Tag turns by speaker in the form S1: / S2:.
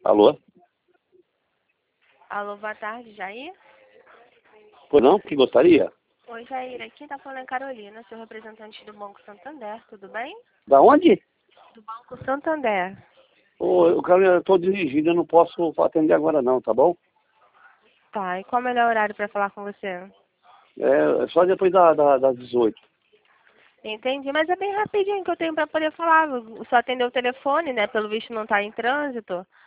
S1: Alô?
S2: Alô, boa tarde, Jair?
S1: Pois não? Que gostaria?
S2: Oi, Jair, aqui tá falando a Carolina, seu representante do Banco Santander, tudo bem?
S1: Da onde?
S2: Do Banco Santander.
S1: Ô, eu tô dirigindo, eu não posso atender agora não, tá bom?
S2: Tá, e qual o melhor horário para falar com você?
S1: É só depois das 18.
S2: Entendi, mas é bem rapidinho que eu tenho para poder falar. Só atender o telefone, né? Pelo visto não tá em trânsito.